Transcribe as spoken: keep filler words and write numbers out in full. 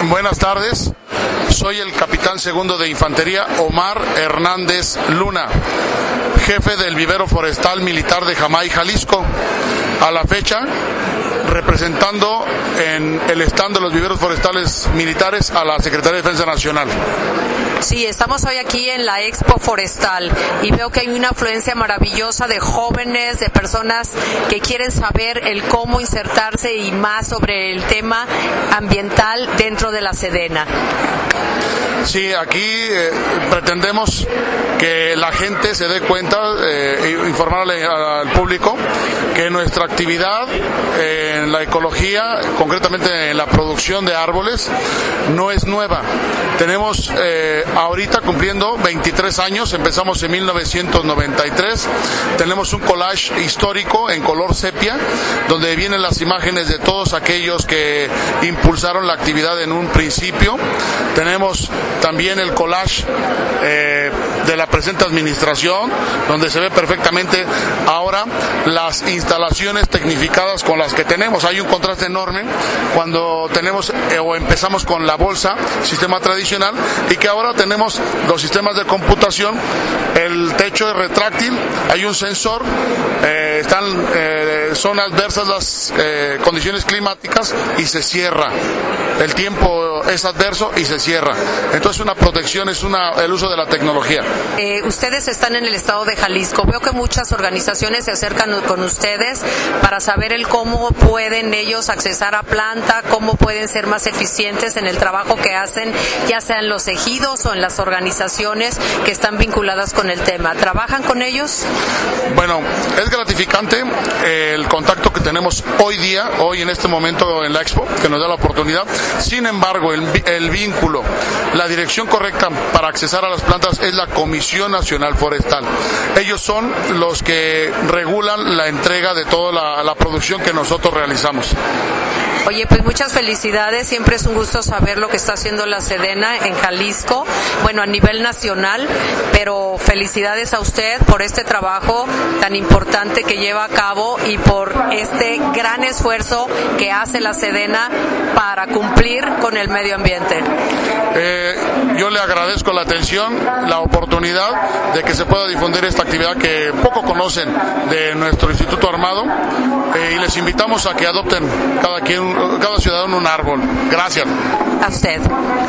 Buenas tardes, soy el capitán segundo de Infantería Omar Hernández Luna, jefe del Vivero Forestal Militar de Jamay, Jalisco. A la fecha, representando en el stand de los viveros forestales militares a la Secretaría de Defensa Nacional. Sí, estamos hoy aquí en la Expo Forestal y veo que hay una afluencia maravillosa de jóvenes, de personas que quieren saber el cómo insertarse y más sobre el tema ambiental dentro de la Sedena. Sí, aquí eh, pretendemos que la gente se dé cuenta, eh, informarle al público que nuestra actividad eh, en la ecología, concretamente en la producción de árboles, no es nueva. Tenemos eh, ahorita cumpliendo veintitrés años, empezamos en mil novecientos noventa y tres, tenemos un collage histórico en color sepia, donde vienen las imágenes de todos aquellos que impulsaron la actividad en un principio. Tenemos también el collage eh, de la presente administración, donde se ve perfectamente ahora las instalaciones tecnificadas con las que tenemos. Hay un contraste enorme cuando tenemos eh, o empezamos con la bolsa, sistema tradicional, y que ahora tenemos los sistemas de computación, el techo es retráctil, hay un sensor, eh, están eh, son adversas las eh, condiciones climáticas y se cierra. El tiempo es adverso y se cierra. Entonces una protección es una, el uso de la tecnología. Eh, ustedes están en el estado de Jalisco. Veo que muchas organizaciones se acercan con ustedes para saber el cómo pueden ellos accesar a planta, cómo pueden ser más eficientes en el trabajo que hacen, ya sea en los ejidos o en las organizaciones que están vinculadas con el tema. ¿Trabajan con ellos? Bueno, es gratificante eh, el contacto que tenemos hoy día, hoy en este momento en la Expo, que nos da la oportunidad. Sin embargo, el, el vínculo, la dirección correcta para accesar a las plantas es la Comisión Nacional Forestal. Ellos son los que regulan la entrega de toda la, la producción que nosotros realizamos. Oye, pues muchas felicidades, siempre es un gusto saber lo que está haciendo la Sedena en Jalisco, bueno, a nivel nacional, pero felicidades a usted por este trabajo tan importante que lleva a cabo y por este gran esfuerzo que hace la Sedena para cumplir con el medio ambiente. Eh, yo le agradezco la atención, la oportunidad de que se pueda difundir esta actividad que poco conocen de nuestro Instituto Armado, eh, y les invitamos a que adopten cada quien, cada ciudadano un árbol. Gracias. A usted.